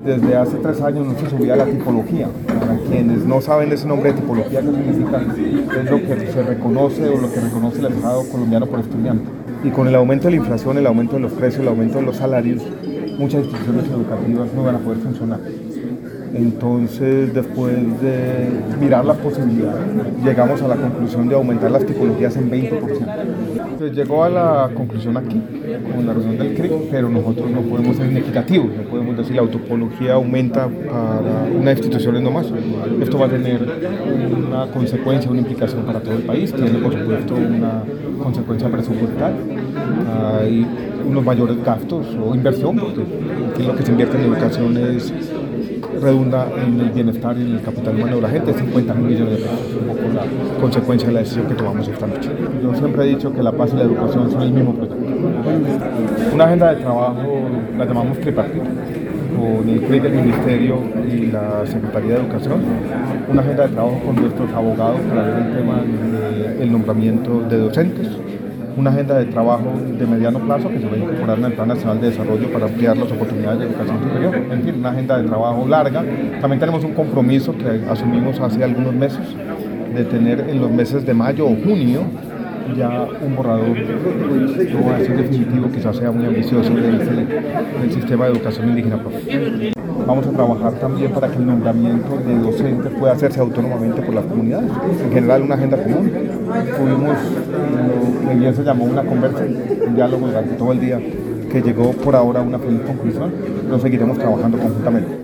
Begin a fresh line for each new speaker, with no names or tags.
Desde hace 3 años no se subía la tipología. Para quienes no saben ese nombre de tipología, ¿qué significa? Es lo que se reconoce o lo que reconoce el Estado colombiano por estudiante. Y con el aumento de la inflación, el aumento de los precios, el aumento de los salarios, muchas instituciones educativas no van a poder funcionar. Entonces, después de mirar las posibilidades, llegamos a la conclusión de aumentar las tipologías en 20%. Entonces, llegó a la conclusión aquí, con la reunión del CRIC, pero nosotros no podemos ser inequitativos, no podemos decir la autopología aumenta para unas instituciones nomás. Esto va a tener una consecuencia, una implicación para todo el país, tiene por supuesto una consecuencia presupuestaria. Hay unos mayores gastos o inversión, porque lo que se invierte en educación redunda en el bienestar y en el capital humano de la gente, 50.000 millones de pesos, un poco la consecuencia de la decisión que tomamos esta noche. Yo siempre he dicho que la paz y la educación son el mismo proyecto. Una agenda de trabajo la llamamos tripartita, con el CRIC del Ministerio y la Secretaría de Educación, una agenda de trabajo con nuestros abogados para ver el tema del nombramiento de docentes, una agenda de trabajo de mediano plazo que se va a incorporar en el Plan Nacional de Desarrollo para ampliar las oportunidades de educación superior. En fin, una agenda de trabajo larga. También tenemos un compromiso que asumimos hace algunos meses de tener en los meses de mayo o junio ya un borrador, no va a ser definitivo, quizás sea muy ambicioso, del sistema de educación indígena propio. Vamos a trabajar también para que el nombramiento de docentes pueda hacerse autónomamente por las comunidades. En general, una agenda común. Tuvimos lo que bien se llamó una conversa, un diálogo durante todo el día, que llegó por ahora a una feliz conclusión, pero seguiremos trabajando conjuntamente.